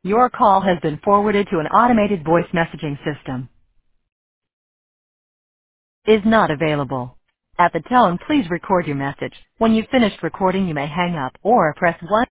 Your call has been forwarded to an automated voice messaging system. Is not available. At the tone, please record your message. When you've finished recording, you may hang up or press 1.